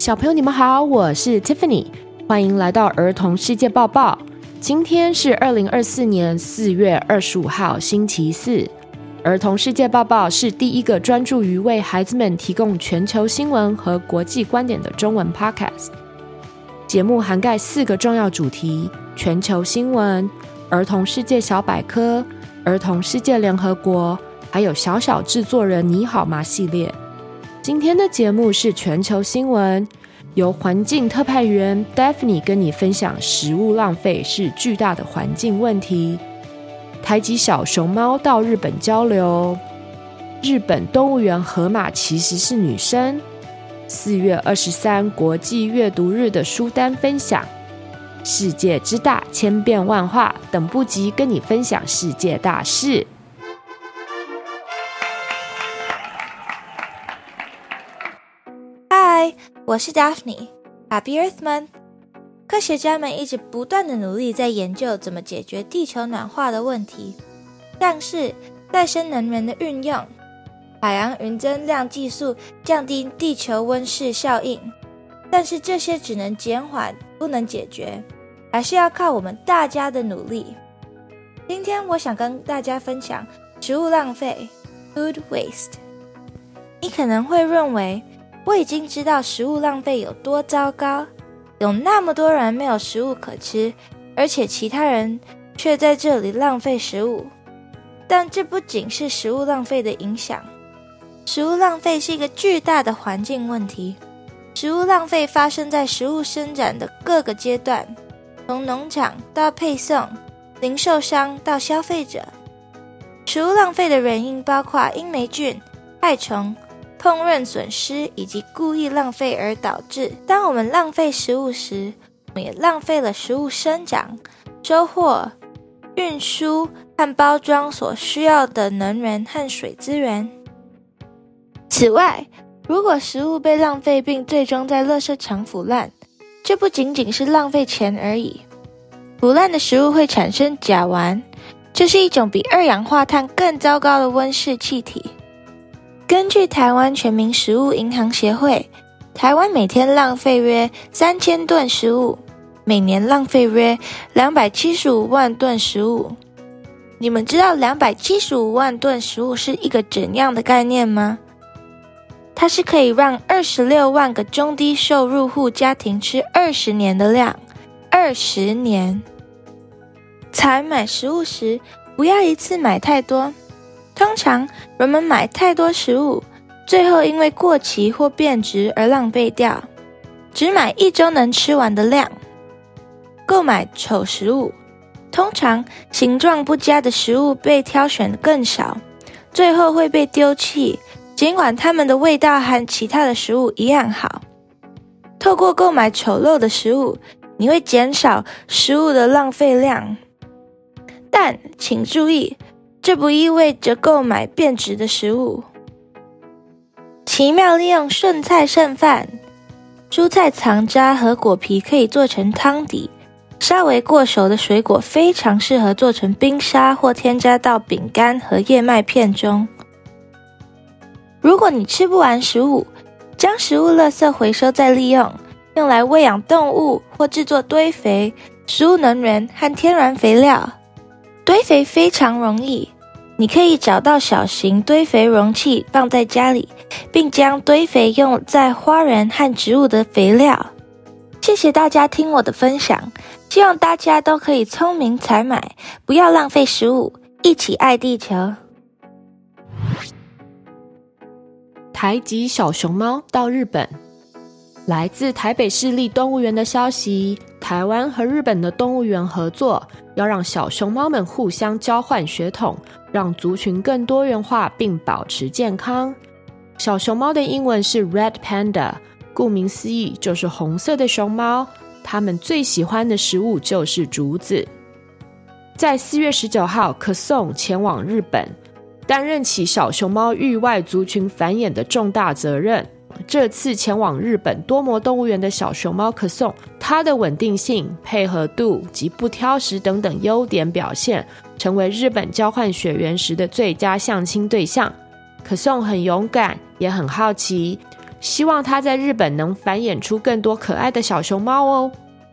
小朋友你们好，我是 Tiffany， 欢迎来到儿童世界报报。今天是2024年4月25号星期四。儿童世界报报是第一个专注于为孩子们提供全球新闻和国际观点的中文 podcast。 节目涵盖4个重要主题：全球新闻、儿童世界小百科、儿童世界联合国，还有小小制作人你好吗系列。今天的节目是全球新闻，由环境特派员 Daphne 跟你分享食物浪费是巨大的环境问题。台籍小熊猫到日本交流，日本动物园河马其实是女生。4月23国际阅读日的书单分享，世界之大千变万化，等不及跟你分享世界大事。 嗨，我是 Daphne。Happy Earth Month！ 科学家们一直不断的努力在研究怎么解决地球暖化的问题，像是再生能源的运用、海洋云增量技术降低地球温室效应。但是这些只能减缓，不能解决，还是要靠我们大家的努力。今天我想跟大家分享食物浪费 Food Waste。 你可能会认为我已经知道食物浪费有多糟糕，有那么多人没有食物可吃，而且其他人却在这里浪费食物。但这不仅是食物浪费的影响，食物浪费是一个巨大的环境问题。食物浪费发生在食物生产的各个阶段，从农场到配送、零售商到消费者。食物浪费的原因包括因霉菌、害虫、烹饪损失以及故意浪费而导致。当我们浪费食物时，我们也浪费了食物生长、收获、运输和包装所需要的能源和水资源。此外，如果食物被浪费并最终在垃圾场腐烂，这不仅仅是浪费钱而已。腐烂的食物会产生甲烷，这是一种比二氧化碳更糟糕的温室气体。根据台湾全民食物银行协会，台湾每天浪费约3000吨食物，每年浪费约275万吨食物。你们知道275万吨食物是一个怎样的概念吗？它是可以让26万个中低收入户家庭吃20年的量。20年。采买食物时，不要一次买太多。通常人们买太多食物，最后因为过期或变质而浪费掉，只买1周能吃完的量。购买丑食物，通常形状不佳的食物被挑选更少，最后会被丢弃，尽管它们的味道和其他的食物一样好。透过购买丑陋的食物，你会减少食物的浪费量。但请注意，这不意味着购买变质的食物。奇妙利用剩菜剩饭，蔬菜残渣和果皮可以做成汤底，稍微过熟的水果非常适合做成冰沙或添加到饼干和燕麦片中。如果你吃不完食物，将食物垃圾回收再利用，用来喂养动物或制作堆肥、食物能源和天然肥料。堆肥非常容易，你可以找到小型堆肥容器放在家里，并将堆肥用在花园和植物的肥料。谢谢大家听我的分享，希望大家都可以聪明采买，不要浪费食物，一起爱地球。 台籍小熊猫到日本。来自台北市立动物园的消息，台湾和日本的动物园合作，要让小熊猫们互相交换血统，让族群更多元化并保持健康。小熊猫的英文是 Red Panda， 顾名思义就是红色的熊猫，它们最喜欢的食物就是竹子。在4月19号，可颂前往日本，担任起小熊猫域外族群繁衍的重大责任。这次前往日本多摩动物园的小熊猫可颂，它的稳定性、配合度及不挑食等等优点表现，成为日本交换血缘时的最佳相亲对象。可颂很勇敢，也很好奇， 希望它在日本能繁衍出更多可爱的小熊猫哦。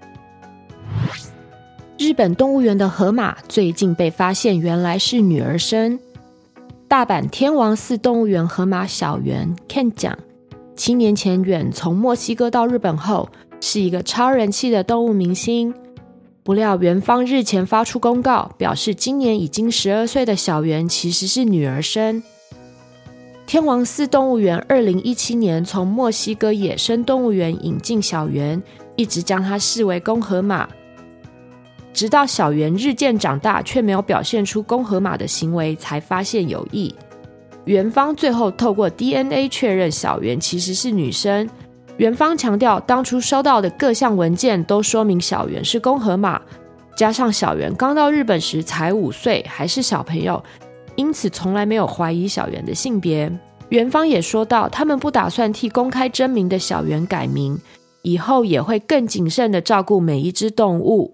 日本动物园的河马最近被发现原来是女儿身。大阪天王寺动物园河马小圆 Ken 酱7年前远从墨西哥到日本后，是一个超人气的动物明星。不料园方日前发出公告，表示今年已经12岁的小圆其实是女儿身。天王寺动物园2017年从墨西哥野生动物园引进小圆，一直将它视为公河马。直到小圆日渐长大，却没有表现出公河马的行为，才发现有异。园方最后透过 DNA 确认小圆其实是女生。园方强调，当初收到的各项文件都说明小圆是公河马，加上小圆刚到日本时才5岁，还是小朋友，因此从来没有怀疑小圆的性别。园方也说到，他们不打算替公开真名的小圆改名，以后也会更谨慎地照顾每一只动物。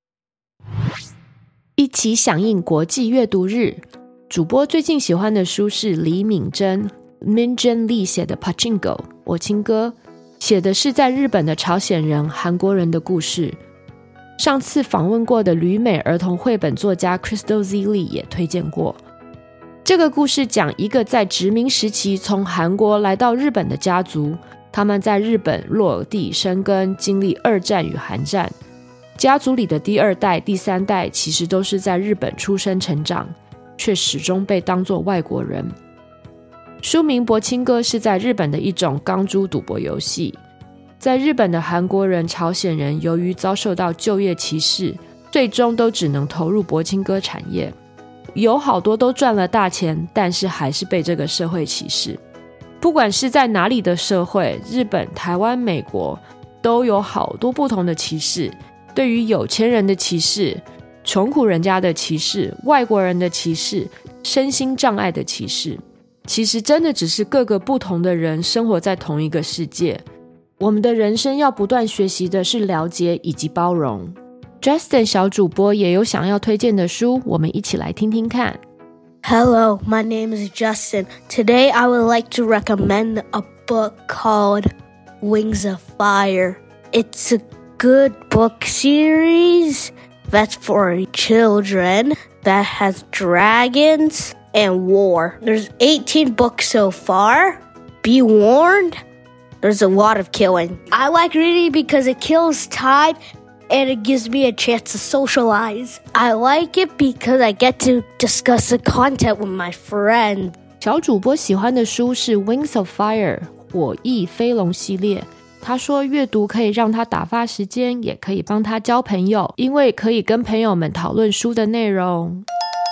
一起响应国际阅读日，主播最近喜欢的书是李敏珍 Min-Jin Lee 写的 Pachinko 我亲哥，写的是在日本的朝鲜人、韩国人的故事。上次访问过的旅美儿童绘本作家 Crystal Z. Lee 也推荐过。这个故事讲一个在殖民时期从韩国来到日本的家族，他们在日本落地生根，经历2战与韩战。家族里的第2代、第3代其实都是在日本出生成长，却始终被当作外国人。书名《柏青哥》是在日本的一种钢珠赌博游戏。在日本的韩国人、朝鲜人由于遭受到就业歧视，最终都只能投入柏青哥产业。有好多都赚了大钱，但是还是被这个社会歧视。不管是在哪里的社会，日本、台湾、美国，都有好多不同的歧视。对于有钱人的歧视，穷苦人家的歧视，外国人的歧视，身心障碍的歧视，其实真的只是各个不同的人生活在同一个世界。我们的人生要不断学习的是了解以及包容。Justin 小主播也有想要推荐的书，我们一起来听听看。 Hello, my name is Justin. Today I would like to recommend a book called Wings of Fire. It's a good book series that's for children that has dragons and war. There's 18 books so far. Be warned, there's a lot of killing. I like reading because it kills time and it gives me a chance to socialize. I like it because I get to discuss the content with my friends. 小主播喜欢的书是 Wings of Fire 火翼飞龙系列。他说阅读可以让他打发时间，也可以帮他交朋友，因为可以跟朋友们讨论书的内容。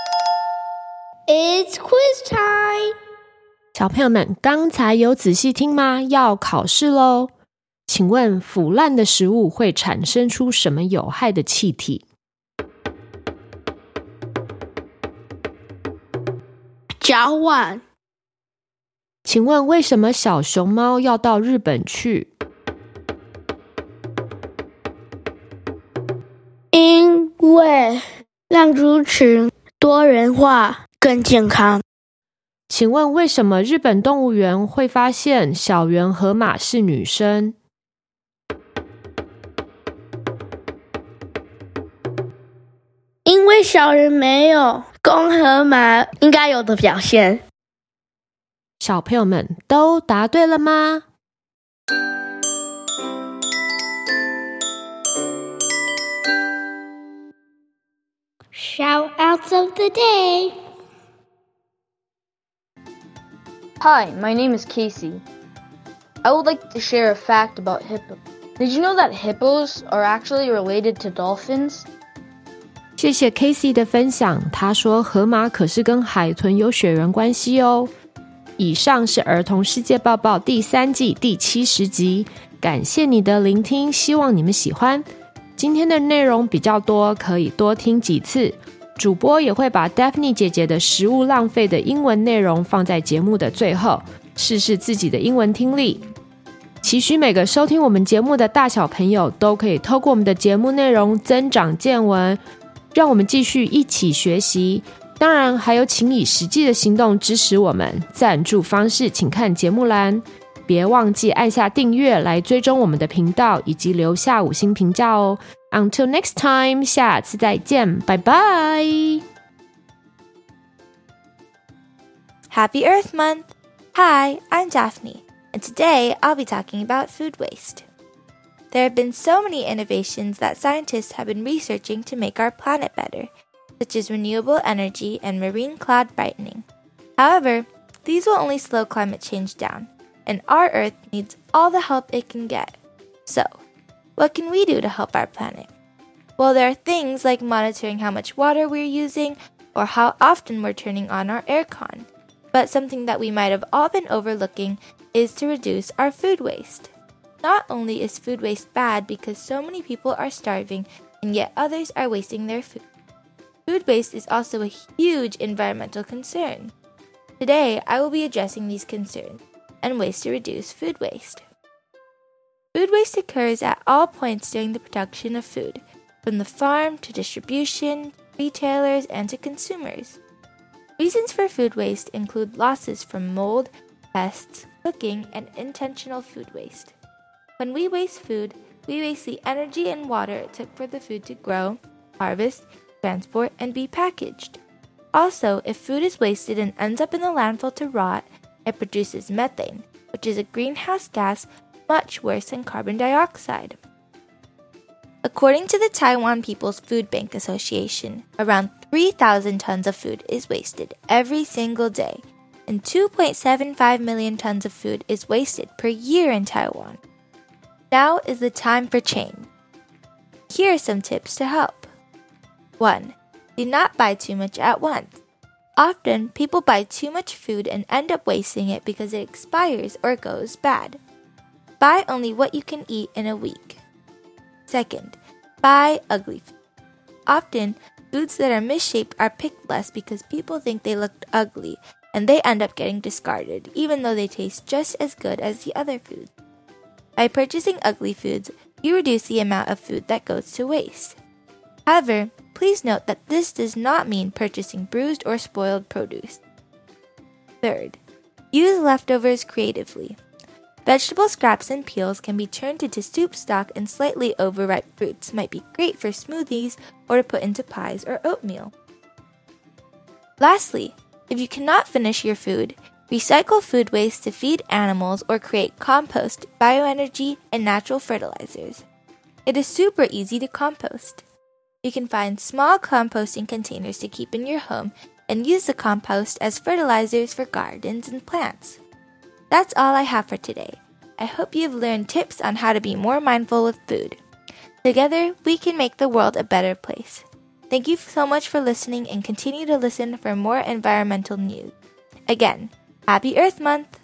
It's quiz time! 小朋友们刚才有仔细听吗？要考试咯。请问腐烂的食物会产生出什么有害的气体？ 交换。 请问为什么小熊猫要到日本去？ 因为让族群多元化更健康。 请问为什么日本动物园会发现小圆河马是女生？ 因为小人没有公河马应该有的表现。 小朋友们都答对了吗？ Shout-outs of the day. Hi, my name is Casey. I would like to share a fact about hippos. Did you know that hippos are actually related to dolphins? 谢谢 Casey 的分享，他说河马可是跟海豚有血缘关系哦。以上是儿童世界报报第3季第70集，感谢你的聆听，希望你们喜欢。今天的内容比较多，可以多听几次。主播也会把 Daphne 姐姐的食物浪费的英文内容放在节目的最后，试试自己的英文听力。期许每个收听我们节目的大小朋友都可以透过我们的节目内容增长见闻，让我们继续一起学习。当然还有请以实际的行动支持我们，赞助方式请看节目栏。 别忘记按下订阅来追踪我们的频道，以及留下5星评价哦。Until next time， 下次再见，拜拜。 Happy Earth Month! Hi, I'm Daphne, and today I'll be talking about food waste. There have been so many innovations that scientists have been researching to make our planet better, such as renewable energy and marine cloud brightening. However, these will only slow climate change down, and our Earth needs all the help it can get. So, what can we do to help our planet? Well, there are things like monitoring how much water we're using or how often we're turning on our aircon. But something that we might have all been overlooking is to reduce our food waste. Not only is food waste bad because so many people are starving and yet others are wasting their food. Food waste is also a huge environmental concern. Today, I will be addressing these concerns and ways to reduce food waste. Food waste occurs at all points during the production of food, from the farm to distribution, retailers, and to consumers. Reasons for food waste include losses from mold, pests, cooking, and intentional food waste. When we waste food, we waste the energy and water it took for the food to grow, harvest, transport, and be packaged. Also, if food is wasted and ends up in the landfill to rot, it produces methane, which is a greenhouse gas much worse than carbon dioxide. According to the Taiwan People's Food Bank Association, around 3,000 tons of food is wasted every single day, and 2.75 million tons of food is wasted per year in Taiwan. Now is the time for change. Here are some tips to help. 1. Do not buy too much at once. Often, people buy too much food and end up wasting it because it expires or goes bad. Buy only what you can eat in a week. 2nd, buy ugly food. Often, foods that are misshaped are picked less because people think they look ugly and they end up getting discarded even though they taste just as good as the other foods. By purchasing ugly foods, you reduce the amount of food that goes to waste. However, please note that this does not mean purchasing bruised or spoiled produce. 3rd, use leftovers creatively. Vegetable scraps and peels can be turned into soup stock, and slightly overripe fruits might be great for smoothies or to put into pies or oatmeal. Lastly, if you cannot finish your food, recycle food waste to feed animals or create compost, bioenergy, and natural fertilizers. It is super easy to compost. You can find small composting containers to keep in your home and use the compost as fertilizers for gardens and plants. That's all I have for today. I hope you've learned tips on how to be more mindful with food. Together, we can make the world a better place. Thank you so much for listening, and continue to listen for more environmental news. Again, Happy Earth Month!